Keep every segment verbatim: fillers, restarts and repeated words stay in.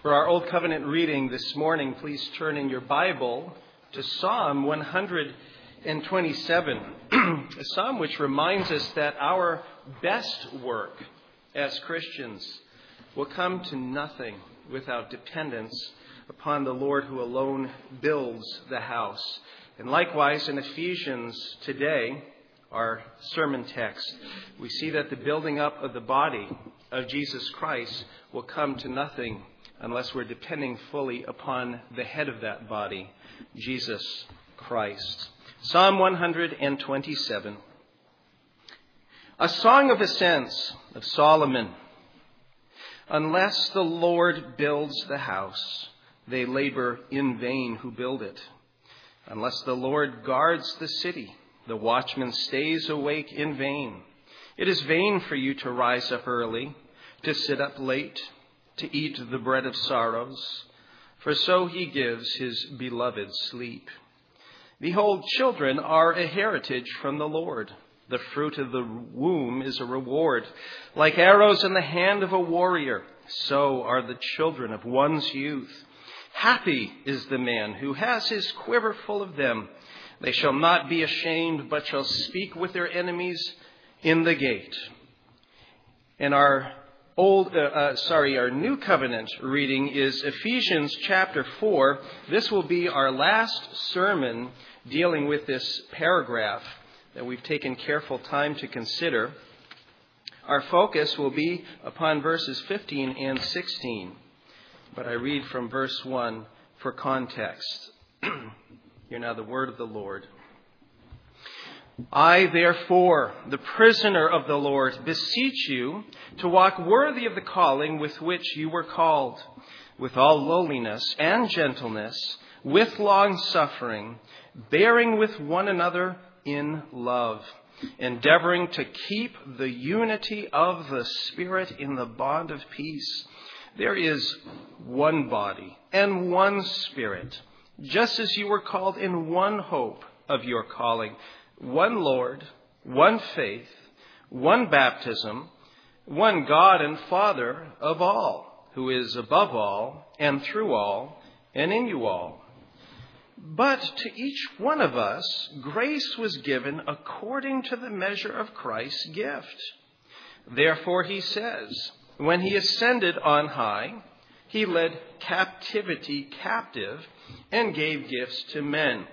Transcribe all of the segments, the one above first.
For our Old Covenant reading this morning, please turn in your Bible to Psalm one hundred twenty-seven, a psalm which reminds us that our best work as Christians will come to nothing without dependence upon the Lord who alone builds the house. And likewise in Ephesians today, our sermon text, we see that the building up of the body of Jesus Christ will come to nothing unless we're depending fully upon the head of that body, Jesus Christ. Psalm one hundred twenty-seven. A song of ascents of Solomon. Unless the Lord builds the house, they labor in vain who build it. Unless the Lord guards the city, the watchman stays awake in vain. It is vain for you to rise up early, to sit up late, to eat the bread of sorrows, for so he gives his beloved sleep. Behold, children are a heritage from the Lord. The fruit of the womb is a reward. Like arrows in the hand of a warrior, so are the children of one's youth. Happy is the man who has his quiver full of them. They shall not be ashamed, but shall speak with their enemies in the gate. And our old, uh, uh, sorry, our New Covenant reading is Ephesians chapter four. This will be our last sermon dealing with this paragraph that we've taken careful time to consider. Our focus will be upon verses fifteen and sixteen. But I read from verse one for context. Hear now the word of the Lord. I, therefore, the prisoner of the Lord, beseech you to walk worthy of the calling with which you were called, with all lowliness and gentleness, with long suffering, bearing with one another in love, endeavoring to keep the unity of the Spirit in the bond of peace. There is one body and one Spirit, just as you were called in one hope of your calling, one Lord, one faith, one baptism, one God and Father of all, who is above all and through all and in you all. But to each one of us, grace was given according to the measure of Christ's gift. Therefore, he says, when he ascended on high, he led captivity captive and gave gifts to men.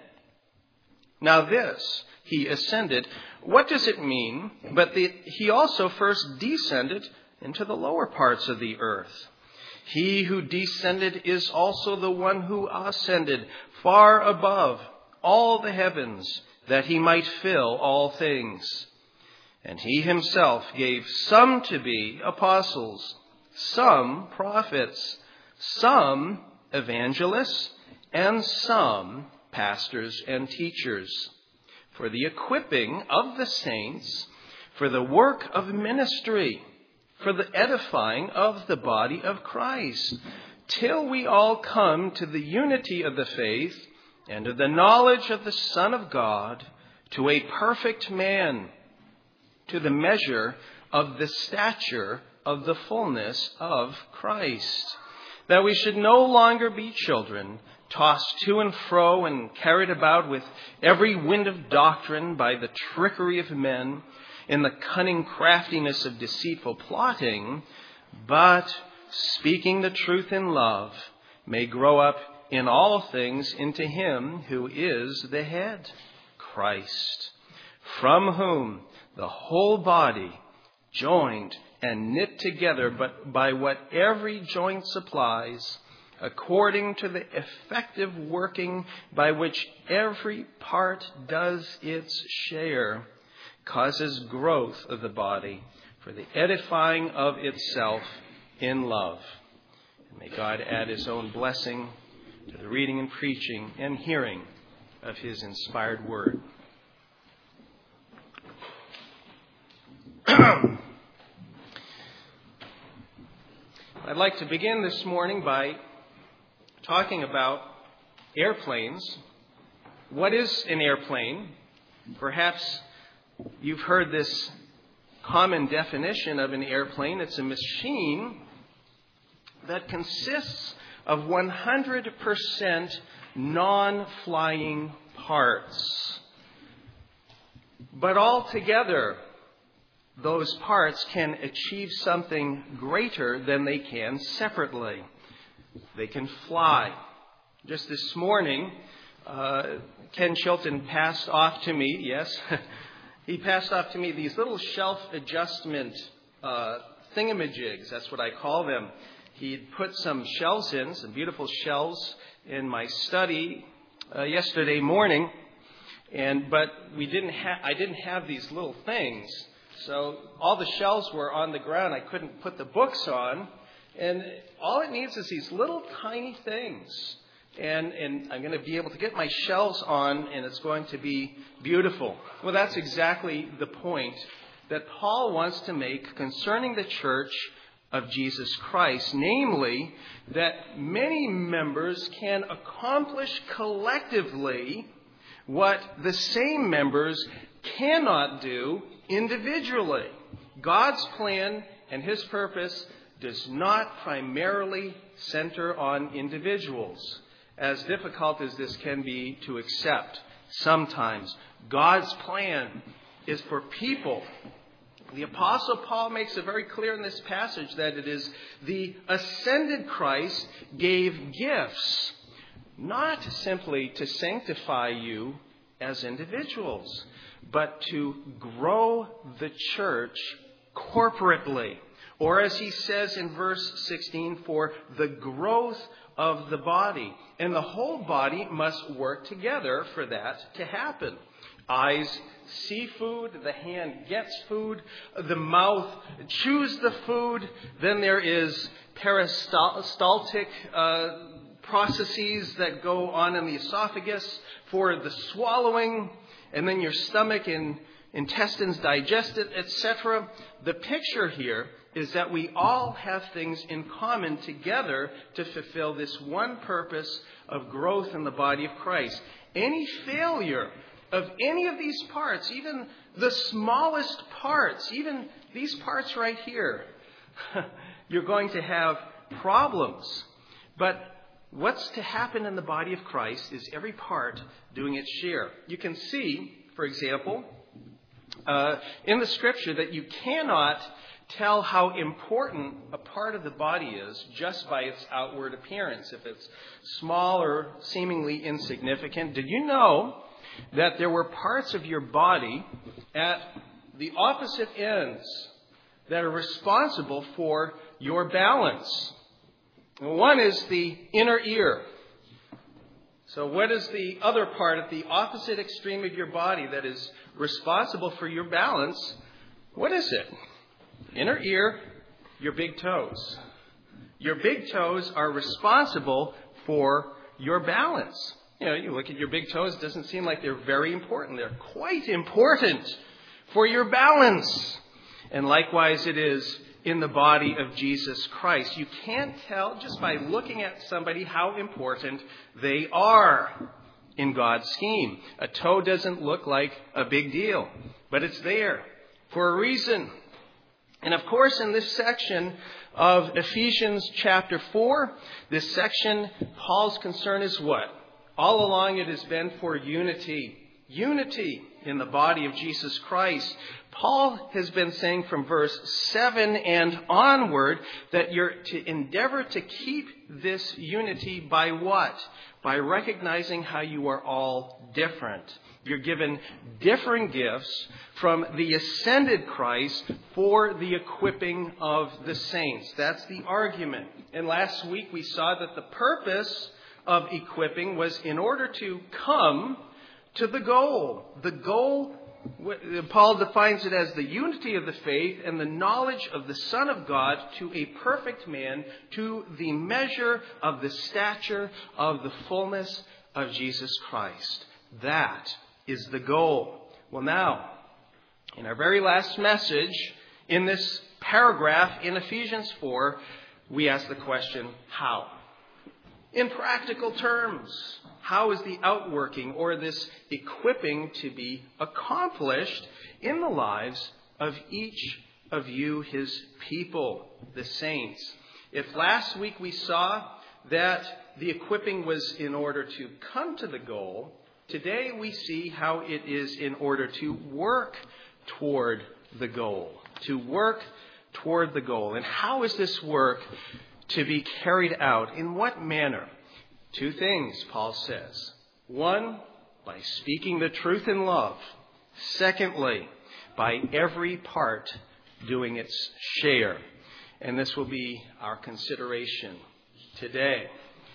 Now this, he ascended, what does it mean but that he also first descended into the lower parts of the earth? He who descended is also the one who ascended far above all the heavens, that he might fill all things. And he himself gave some to be apostles, some prophets, some evangelists, and some pastors and teachers, for the equipping of the saints, for the work of ministry, for the edifying of the body of Christ, till we all come to the unity of the faith and of the knowledge of the Son of God, to a perfect man, to the measure of the stature of the fullness of Christ, that we should no longer be children, tossed to and fro and carried about with every wind of doctrine by the trickery of men, in the cunning craftiness of deceitful plotting, but speaking the truth in love, may grow up in all things into him who is the head, Christ, from whom the whole body, joined and knit together but by what every joint supplies, according to the effective working by which every part does its share, causes growth of the body for the edifying of itself in love. And may God add his own blessing to the reading and preaching and hearing of his inspired word. I'd like to begin this morning by talking about airplanes. What is an airplane? Perhaps you've heard this common definition of an airplane. It's a machine that consists of one hundred percent non-flying parts. But altogether, those parts can achieve something greater than they can separately. They can fly. Just this morning, uh, Ken Chilton passed off to me, yes, he passed off to me these little shelf adjustment uh, thingamajigs. That's what I call them. He'd put some shells in, some beautiful shells in my study uh, yesterday morning, and but we didn't have. I didn't have these little things, so all the shells were on the ground. I couldn't put the books on, and all it needs is these little tiny things, and and I'm going to be able to get my shells on, and it's going to be beautiful. Well, that's exactly the point that Paul wants to make concerning the church of Jesus Christ, namely that many members can accomplish collectively what the same members cannot do individually. God's plan and his purpose does not primarily center on individuals, as difficult as this can be to accept sometimes. God's plan is for people. The Apostle Paul makes it very clear in this passage that it is the ascended Christ gave gifts, not simply to sanctify you as individuals, but to grow the church corporately. Or as he says in verse sixteen, for the growth of the body. And the whole body must work together for that to happen. Eyes see food, the hand gets food, the mouth chews the food, then there is peristaltic uh, processes that go on in the esophagus for the swallowing, and then your stomach and intestines digest it, et cetera. The picture here is that we all have things in common together to fulfill this one purpose of growth in the body of Christ. Any failure of any of these parts, even the smallest parts, even these parts right here, you're going to have problems. But what's to happen in the body of Christ is every part doing its share. You can see, for example, uh, in the Scripture that you cannot tell how important a part of the body is just by its outward appearance, if it's small or seemingly insignificant. Did you know that there were parts of your body at the opposite ends that are responsible for your balance? One is the inner ear. So what is the other part at the opposite extreme of your body that is responsible for your balance? What is it? Inner ear, your big toes. Your big toes are responsible for your balance. You know, you look at your big toes, it doesn't seem like they're very important. They're quite important for your balance. And likewise it is in the body of Jesus Christ. You can't tell just by looking at somebody how important they are in God's scheme. A toe doesn't look like a big deal, but it's there for a reason. And of course, in this section of Ephesians chapter four, this section, Paul's concern is what? All along it has been for unity. Unity in the body of Jesus Christ. Paul has been saying from verse seven and onward that you're to endeavor to keep this unity by what? By recognizing how you are all different. You're given differing gifts from the ascended Christ for the equipping of the saints. That's the argument. And last week we saw that the purpose of equipping was in order to come to the goal. The goal, Paul defines it as the unity of the faith and the knowledge of the Son of God to a perfect man, to the measure of the stature of the fullness of Jesus Christ. That is the goal. Well, now, in our very last message, in this paragraph in Ephesians four, we ask the question, how? In practical terms, how is the outworking or this equipping to be accomplished in the lives of each of you, his people, the saints? If last week we saw that the equipping was in order to come to the goal, today we see how it is in order to work toward the goal. To work toward the goal. And how is this work to be carried out? In what manner? Two things, Paul says. One, by speaking the truth in love. Secondly, by every part doing its share. And this will be our consideration today.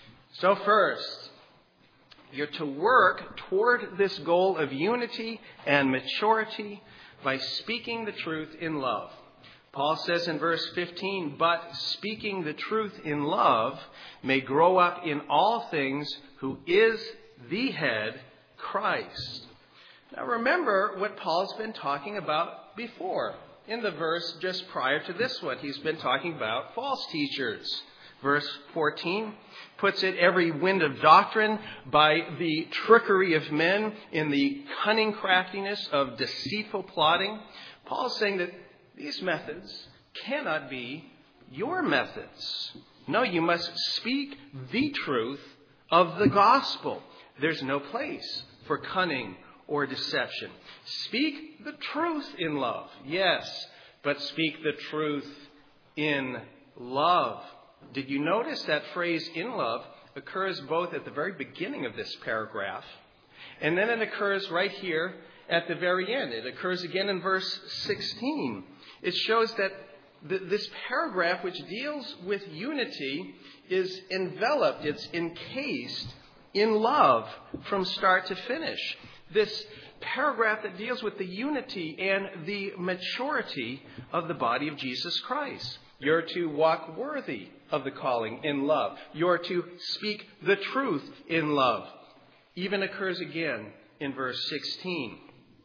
So first, you're to work toward this goal of unity and maturity by speaking the truth in love. Paul says in verse fifteen, but speaking the truth in love may grow up in all things who is the head, Christ. Now remember what Paul's been talking about before. In the verse just prior to this one, he's been talking about false teachers. Verse fourteen puts it, every wind of doctrine by the trickery of men in the cunning craftiness of deceitful plotting. Paul's saying that these methods cannot be your methods. No, you must speak the truth of the gospel. There's no place for cunning or deception. Speak the truth in love, yes, but speak the truth in love. Did you notice that phrase in love occurs both at the very beginning of this paragraph, and then it occurs right here at the very end. It occurs again in verse sixteen. It shows that th- this paragraph, which deals with unity, is enveloped, it's encased in love from start to finish. This paragraph that deals with the unity and the maturity of the body of Jesus Christ. You're to walk worthy of the calling in love. You're to speak the truth in love. Even occurs again in verse sixteen.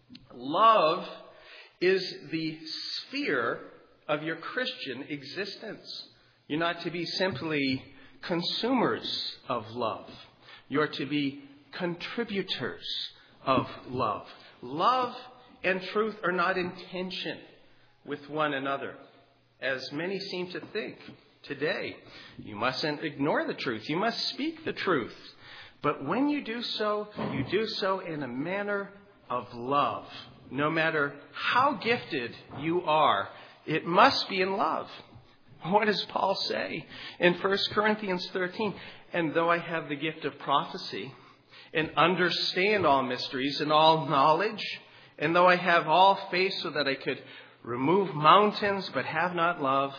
Love is the sphere of your Christian existence. You're not to be simply consumers of love. You're to be contributors of love. Love and truth are not in tension with one another, as many seem to think today. You mustn't ignore the truth. You must speak the truth. But when you do so, you do so in a manner of love. No matter how gifted you are, it must be in love. What does Paul say in First Corinthians thirteen? And though I have the gift of prophecy and understand all mysteries and all knowledge, and though I have all faith so that I could remove mountains but have not love,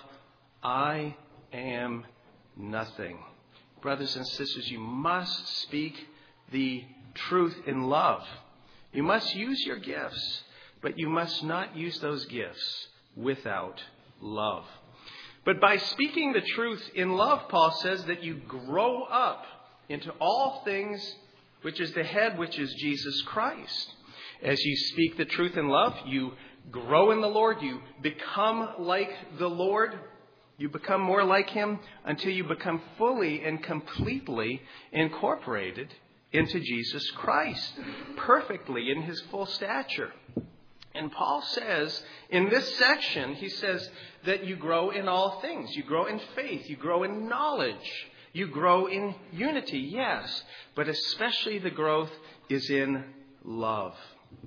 I am nothing. Brothers and sisters, you must speak the truth in love. You must use your gifts, but you must not use those gifts without love. But by speaking the truth in love, Paul says that you grow up into all things, which is the head, which is Jesus Christ. As you speak the truth in love, you grow in the Lord. You become like the Lord. You become more like Him until you become fully and completely incorporated into Jesus Christ, perfectly in His full stature. And Paul says, in this section, he says that you grow in all things. You grow in faith. You grow in knowledge. You grow in unity, yes, but especially the growth is in love.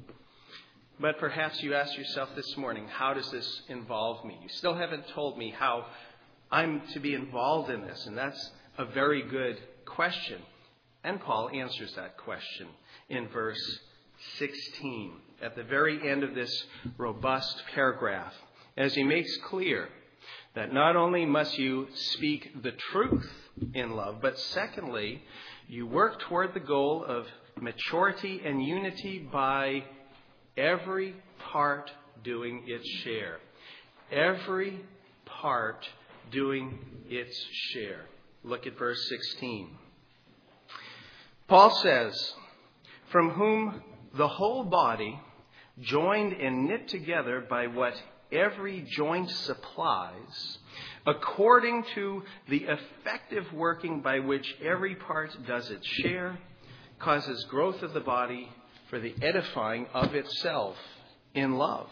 But perhaps you ask yourself this morning, how does this involve me? You still haven't told me how I'm to be involved in this, and that's a very good question. And Paul answers that question in verse sixteen, at the very end of this robust paragraph, as he makes clear that not only must you speak the truth in love, but secondly, you work toward the goal of maturity and unity by every part doing its share. Every part doing its share. Look at verse sixteen. Paul says, from whom the whole body, joined and knit together by what every joint supplies, according to the effective working by which every part does its share, causes growth of the body for the edifying of itself in love.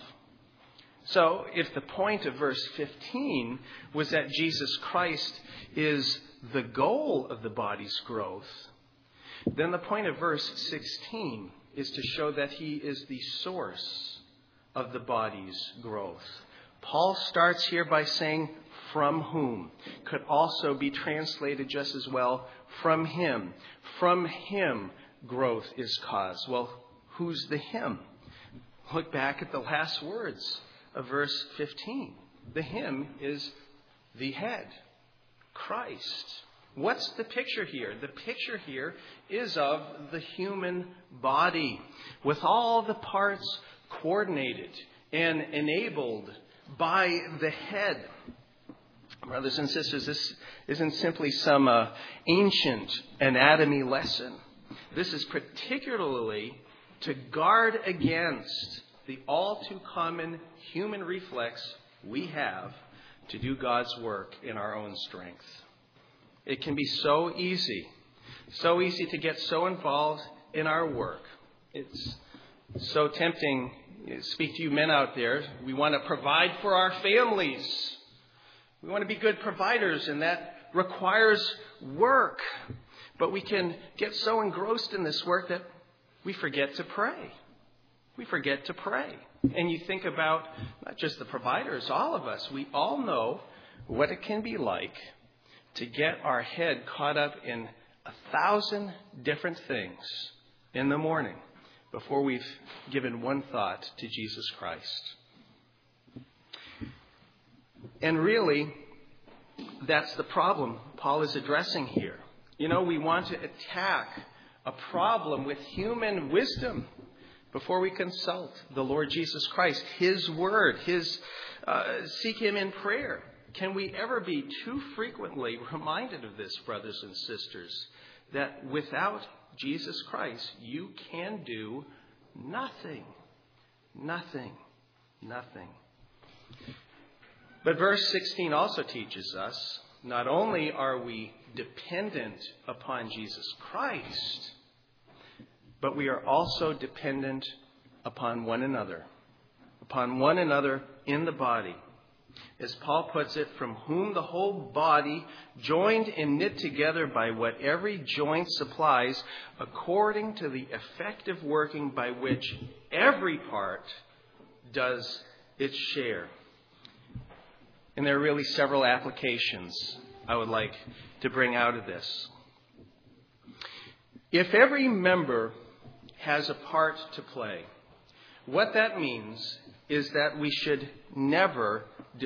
So if the point of verse fifteen was that Jesus Christ is the goal of the body's growth, then the point of verse sixteen is to show that he is the source of the body's growth. Paul starts here by saying, from whom? Could also be translated just as well, from him. From him growth is caused. Well, who's the him? Look back at the last words of verse fifteen. The him is the head, Christ. What's the picture here? The picture here is of the human body with all the parts coordinated and enabled by the head. Brothers and sisters, this isn't simply some uh, ancient anatomy lesson. This is particularly to guard against the all too common human reflex we have to do God's work in our own strength. It can be so easy, so easy to get so involved in our work. It's so tempting. Speak to you men out there. We want to provide for our families. We want to be good providers, and that requires work. But we can get so engrossed in this work that we forget to pray. We forget to pray. And you think about not just the providers, all of us. We all know what it can be like to get our head caught up in a thousand different things in the morning before we've given one thought to Jesus Christ. And really, that's the problem Paul is addressing here. You know, we want to attack a problem with human wisdom before we consult the Lord Jesus Christ, His Word, His uh, seek Him in prayer. Can we ever be too frequently reminded of this, brothers and sisters, that without Jesus Christ, you can do nothing, nothing, nothing. But verse sixteen also teaches us, not only are we dependent upon Jesus Christ, but we are also dependent upon one another, upon one another in the body. As Paul puts it, from whom the whole body, joined and knit together by what every joint supplies, according to the effective working by which every part does its share. And there are really several applications I would like to bring out of this. If every member has a part to play, what that means is that we should never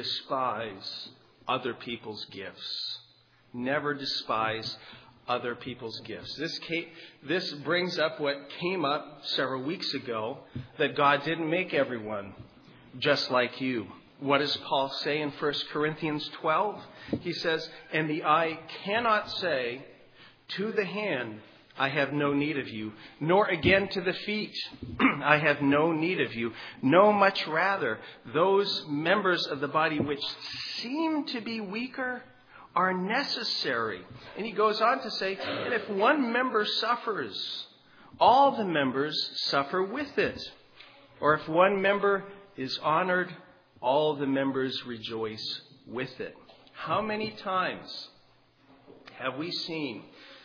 despise other people's gifts. Never despise other people's gifts. This came, this brings up what came up several weeks ago, that God didn't make everyone just like you. What does Paul say in First Corinthians twelve? He says, and the eye cannot say to the hand, I have no need of you, nor again to the feet, I have no need of you. No, much rather, those members of the body which seem to be weaker are necessary. And he goes on to say, and if one member suffers, all the members suffer with it. Or if one member is honored, all the members rejoice with it. How many times have we seen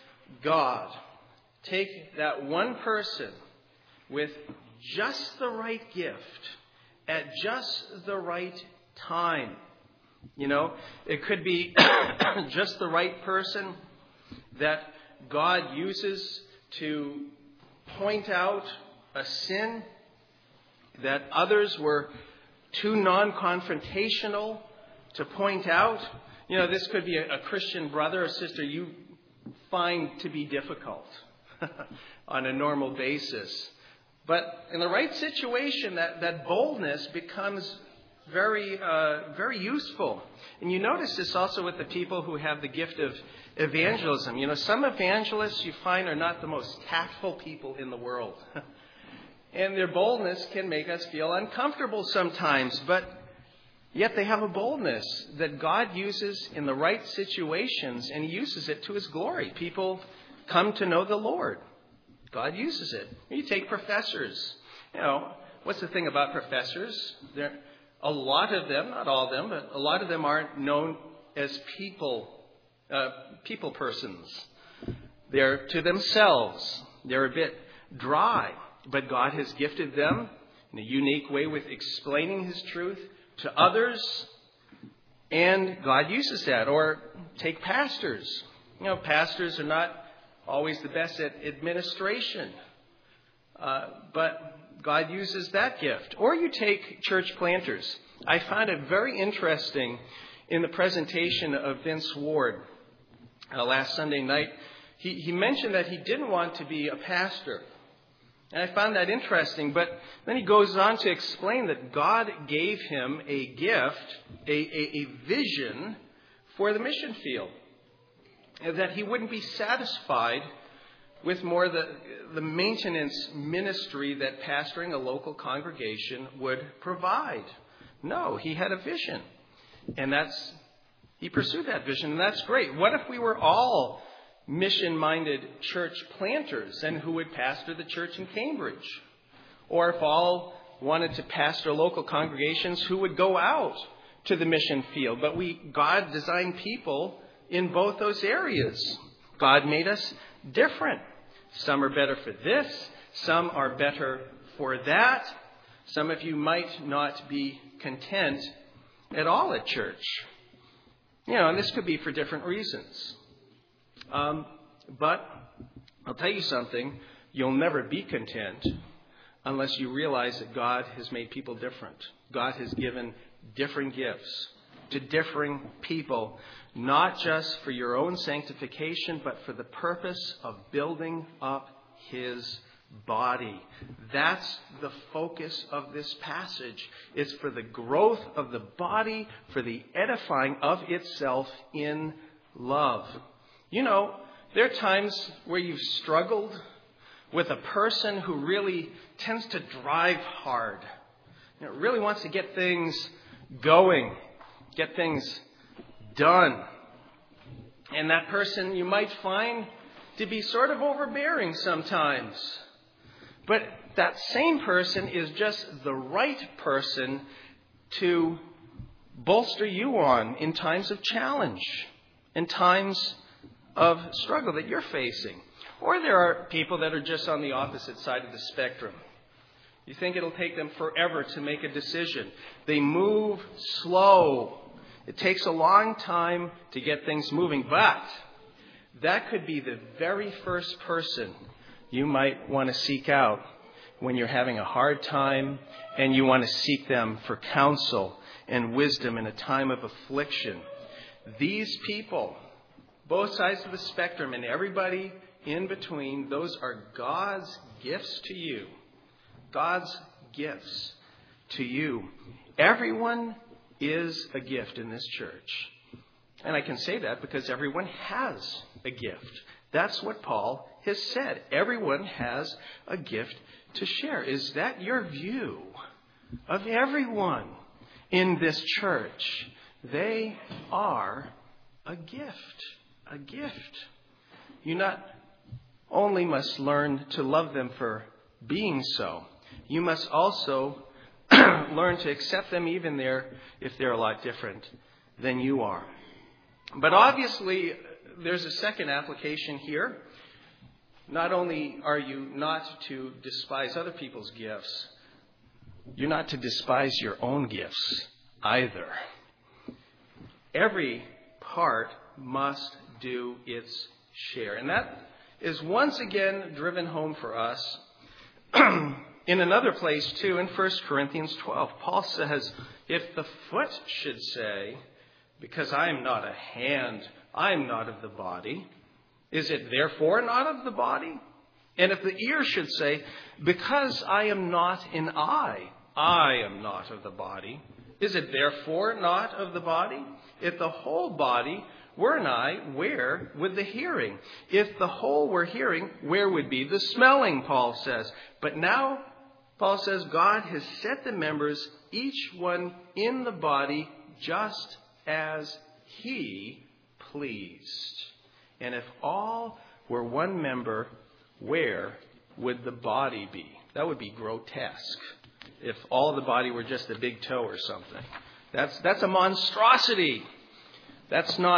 God take that one person with just the right gift at just the right time? You know, it could be just the right person that God uses to point out a sin that others were too non-confrontational to point out. You know, this could be a, a Christian brother or sister you find to be difficult on a normal basis. But in the right situation, that, that boldness becomes very, uh, very useful. And you notice this also with the people who have the gift of evangelism. You know, some evangelists you find are not the most tactful people in the world. And their boldness can make us feel uncomfortable sometimes. But yet they have a boldness that God uses in the right situations, and He uses it to His glory. People come to know the Lord. God uses it. You take professors. You know, what's the thing about professors? They're, a lot of them, not all of them, but a lot of them aren't known as people uh, people persons. They're to themselves. They're a bit dry. But God has gifted them in a unique way with explaining His truth to others. And God uses that. Or take pastors. You know, pastors are not always the best at administration. Uh, but God uses that gift. Or you take church planters. I find it very interesting in the presentation of Vince Ward uh, last Sunday night. He, he mentioned that he didn't want to be a pastor. And I found that interesting. But then he goes on to explain that God gave him a gift, a, a, a vision for the mission field. And that he wouldn't be satisfied with more the, the maintenance ministry that pastoring a local congregation would provide. No, he had a vision. And that's he pursued that vision, and that's great. What if we were all mission-minded church planters and who would pastor the church in Cambridge? Or if all wanted to pastor local congregations who would go out to the mission field. But we God designed people in both those areas. God made us different. Some are better for this. Some are better for that. Some of you might not be content at all at church. You know, and this could be for different reasons. Um, but I'll tell you something. You'll never be content unless you realize that God has made people different. God has given different gifts to differing people, not just for your own sanctification, but for the purpose of building up His body. That's the focus of this passage. It's for the growth of the body, for the edifying of itself in love. You know, there are times where you've struggled with a person who really tends to drive hard. You know, really wants to get things going, get things done. And that person you might find to be sort of overbearing sometimes. But that same person is just the right person to bolster you on in times of challenge, in times of struggle that you're facing. Or there are people that are just on the opposite side of the spectrum. You think it'll take them forever to make a decision. They move slow. It takes a long time to get things moving. But that could be the very first person you might want to seek out when you're having a hard time and you want to seek them for counsel and wisdom in a time of affliction. These people, both sides of the spectrum and everybody in between, those are God's gifts to you. God's gifts to you. Everyone is a gift in this church. And I can say that because everyone has a gift. That's what Paul has said. Everyone has a gift to share. Is that your view of everyone in this church? They are a gift. A gift. You not only must learn to love them for being so, you must also learn to accept them even there if they're a lot different than you are. But obviously, there's a second application here. Not only are you not to despise other people's gifts, you're not to despise your own gifts either. Every part must do its share. And that is once again driven home for us in another place too, in First Corinthians twelve. Paul says, if the foot should say, because I am not a hand, I am not of the body, is it therefore not of the body? And if the ear should say, because I am not an eye, I am not of the body, is it therefore not of the body? If the whole body were an eye, where would the hearing? If the whole were hearing, where would be the smelling, Paul says. But now, Paul says, God has set the members, each one in the body, just as He pleased. And if all were one member, where would the body be? That would be grotesque. If all the body were just a big toe or something. That's, that's a monstrosity. That's not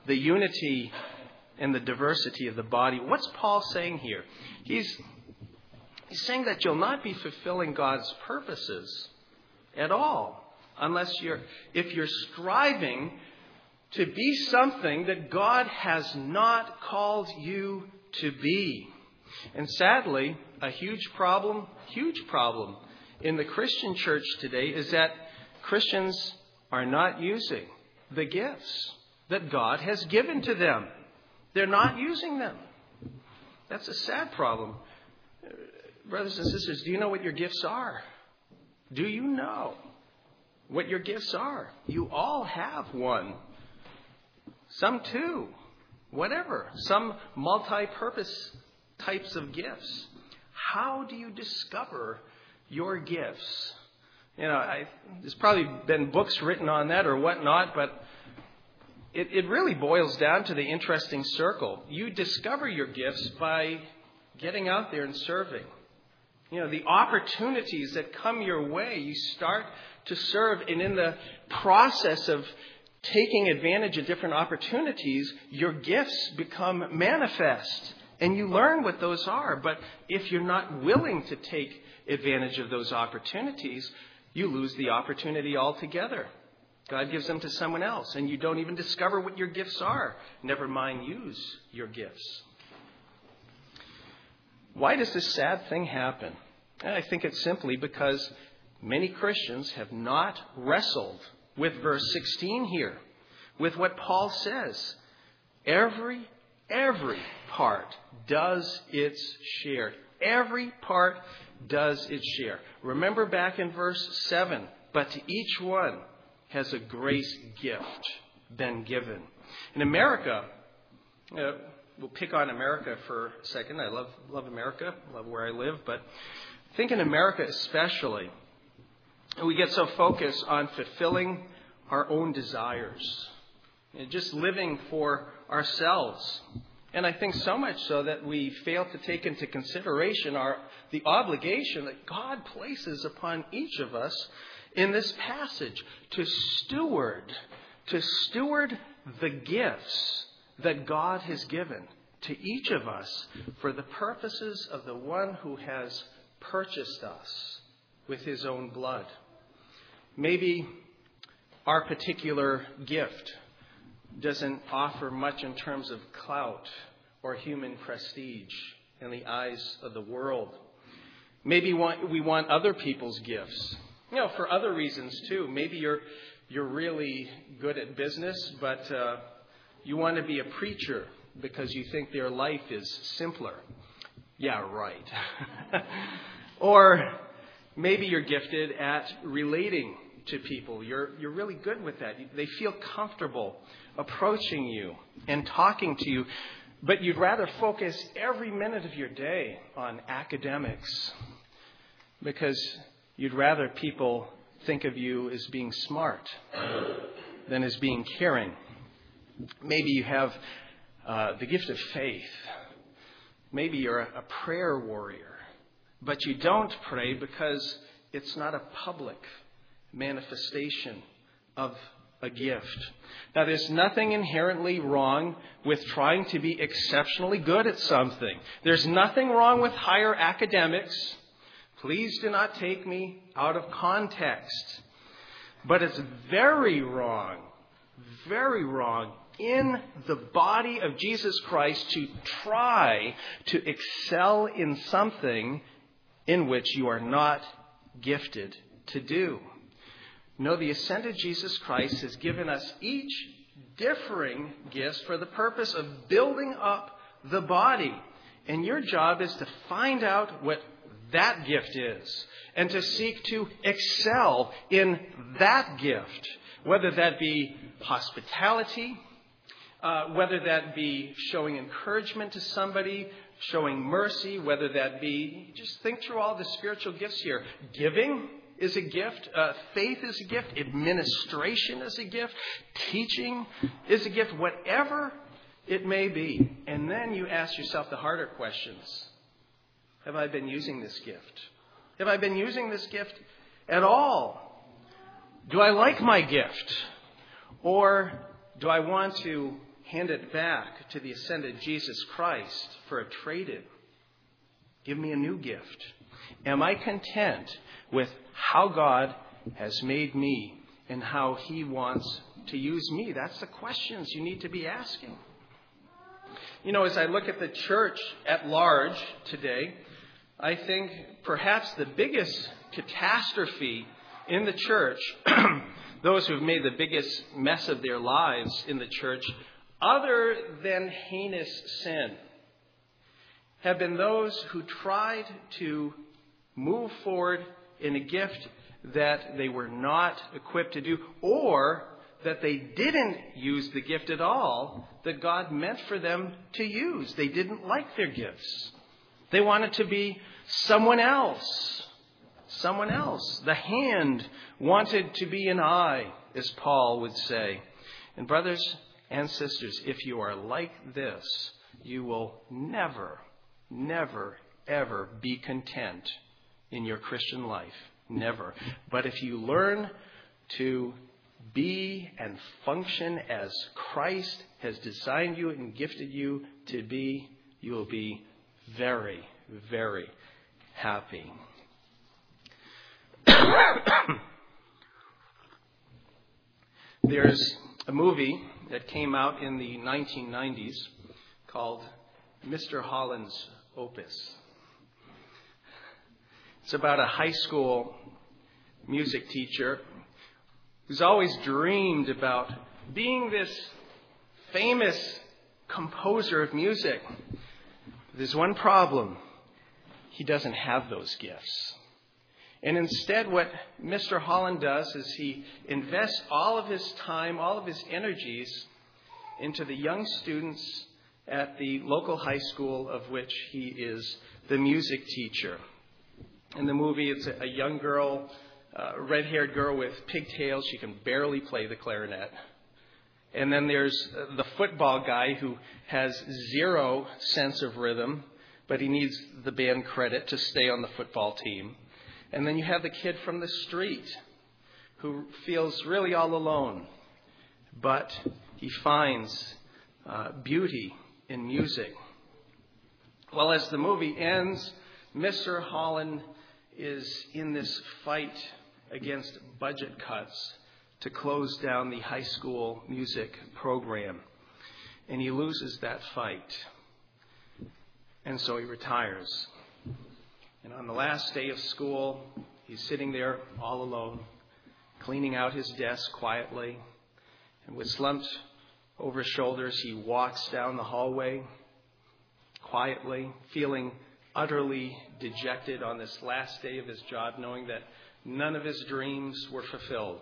the unity and the diversity of the body. What's Paul saying here? He's, he's saying that you'll not be fulfilling God's purposes at all unless you're, if you're striving to be something that God has not called you to be. And sadly, a huge problem, huge problem in the Christian church today is that Christians are not using the gifts that God has given to them. They're not using them. That's a sad problem. Brothers and sisters, do you know what your gifts are? Do you know what your gifts are? You all have one. Some two. Whatever. Some multi-purpose types of gifts. How do you discover your gifts? You know, I, there's probably been books written on that or whatnot, but it, it really boils down to the interesting circle. You discover your gifts by getting out there and serving. You know, the opportunities that come your way, you start to serve, and in the process of taking advantage of different opportunities, your gifts become manifest, and you learn what those are. But if you're not willing to take advantage of those opportunities, you lose the opportunity altogether. God gives them to someone else, and you don't even discover what your gifts are. Never mind use your gifts. Why does this sad thing happen? And I think it's simply because many Christians have not wrestled with verse sixteen here, with what Paul says. Every, every part does its share. Every part does its share. Remember back in verse seven, but to each one has a grace gift been given. In America, uh, we'll pick on America for a second. I love love America, love where I live, but I think in America especially, we get so focused on fulfilling our own desires and just living for ourselves. And I think so much so that we fail to take into consideration our the obligation that God places upon each of us in this passage to steward, to steward the gifts that God has given to each of us for the purposes of the one who has purchased us with his own blood. Maybe our particular gift doesn't offer much in terms of clout or human prestige in the eyes of the world. Maybe we want other people's gifts, you know, for other reasons too. Maybe you're you're really good at business, but uh, you want to be a preacher because you think their life is simpler. Yeah, right. Or maybe you're gifted at relating to people. You're you're really good with that. They feel comfortable approaching you and talking to you, but you'd rather focus every minute of your day on academics because you'd rather people think of you as being smart than as being caring. Maybe you have uh, the gift of faith. Maybe you're a, a prayer warrior, but you don't pray because it's not a public manifestation of a gift. Now, there's nothing inherently wrong with trying to be exceptionally good at something. There's nothing wrong with higher academics. Please do not take me out of context. But it's very wrong, very wrong in the body of Jesus Christ to try to excel in something in which you are not gifted to do. No, the ascended Jesus Christ has given us each differing gifts for the purpose of building up the body. And your job is to find out what that gift is and to seek to excel in that gift, whether that be hospitality, uh, whether that be showing encouragement to somebody, showing mercy, whether that be, just think through all the spiritual gifts here. Giving is a gift. Uh, faith is a gift. Administration is a gift. Teaching is a gift. Whatever it may be. And then you ask yourself the harder questions. Have I been using this gift? Have I been using this gift at all? Do I like my gift? Or do I want to hand it back to the ascended Jesus Christ for a trade-in? Give me a new gift. Am I content with how God has made me and how he wants to use me? That's the questions you need to be asking. You know, as I look at the church at large today, I think perhaps the biggest catastrophe in the church, those who have made the biggest mess of their lives in the church, other than heinous sin, have been those who tried to move forward in a gift that they were not equipped to do, or that they didn't use the gift at all that God meant for them to use. They didn't like their gifts. They wanted to be someone else. Someone else. The hand wanted to be an eye, as Paul would say. And brothers and sisters, if you are like this, you will never, never, ever be content in your Christian life. Never. But if you learn to be and function as Christ has designed you and gifted you to be, you will be very, very happy. There's a movie that came out in the nineteen nineties called Mister Holland's Opus. It's about a high school music teacher who's always dreamed about being this famous composer of music. There's one problem. He doesn't have those gifts. And instead, what Mister Holland does is he invests all of his time, all of his energies into the young students at the local high school of which he is the music teacher. In the movie, it's a young girl, a red-haired girl with pigtails. She can barely play the clarinet. And then there's the football guy who has zero sense of rhythm, but he needs the band credit to stay on the football team. And then you have the kid from the street who feels really all alone, but he finds uh, beauty in music. Well, as the movie ends, Mister Holland is in this fight against budget cuts to close down the high school music program. And he loses that fight. And so he retires. And on the last day of school, he's sitting there all alone, cleaning out his desk quietly. And with slumped over shoulders, he walks down the hallway quietly, feeling utterly dejected on this last day of his job, knowing that none of his dreams were fulfilled.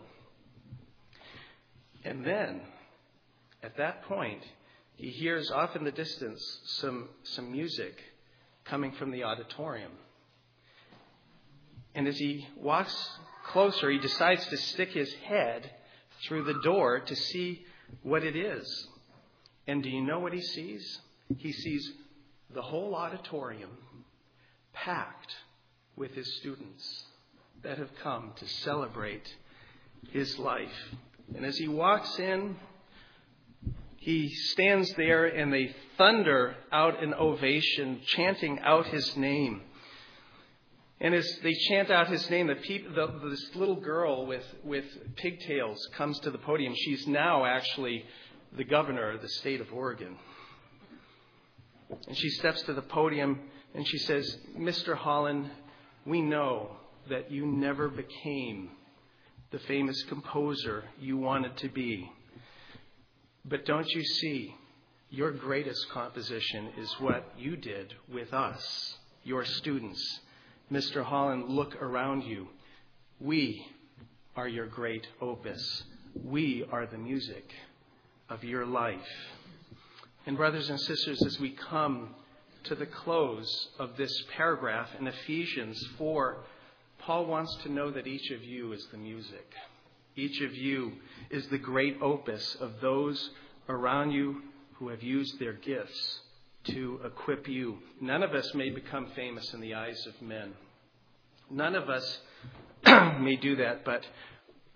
And then, at that point, he hears off in the distance some, some music coming from the auditorium. And as he walks closer, he decides to stick his head through the door to see what it is. And do you know what he sees? He sees the whole auditorium packed with his students that have come to celebrate his life. And as he walks in, he stands there and they thunder out an ovation, chanting out his name. And as they chant out his name, the peop- the, this little girl with, with pigtails comes to the podium. She's now actually the governor of the state of Oregon. And she steps to the podium and she says, Mister Holland, we know that you never became the famous composer you wanted to be. But don't you see, your greatest composition is what you did with us, your students. Mister Holland, look around you. We are your great opus. We are the music of your life. And brothers and sisters, as we come to the close of this paragraph in Ephesians four, Paul wants to know that each of you is the music. Each of you is the great opus of those around you who have used their gifts to equip you. None of us may become famous in the eyes of men. None of us may do that, but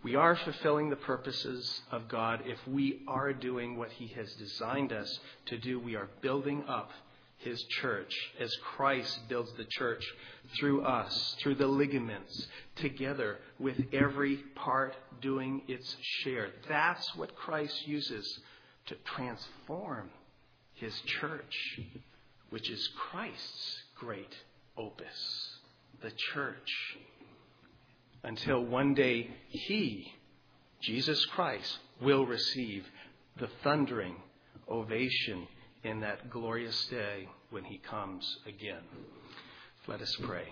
We are fulfilling the purposes of God if we are doing what he has designed us to do. We are building up his church as Christ builds the church through us, through the ligaments, together with every part doing its share. That's what Christ uses to transform his church, which is Christ's great opus, the church. Until one day he, Jesus Christ, will receive the thundering ovation in that glorious day when he comes again. Let us pray.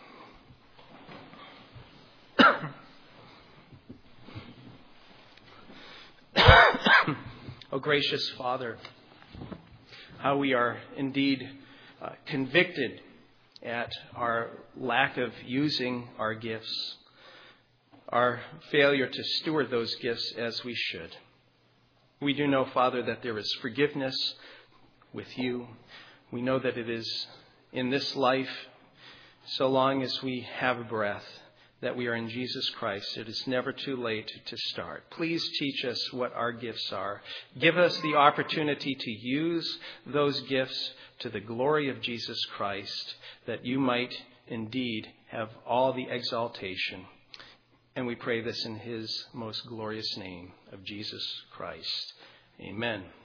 O gracious Father, how we are indeed uh, convicted at our lack of using our gifts, our failure to steward those gifts as we should. We do know, Father, that there is forgiveness with you. We know that it is in this life, so long as we have breath, that we are in Jesus Christ. It is never too late to start. Please teach us what our gifts are. Give us the opportunity to use those gifts to the glory of Jesus Christ, that you might indeed have all the exaltation. And we pray this in his most glorious name of Jesus Christ. Amen.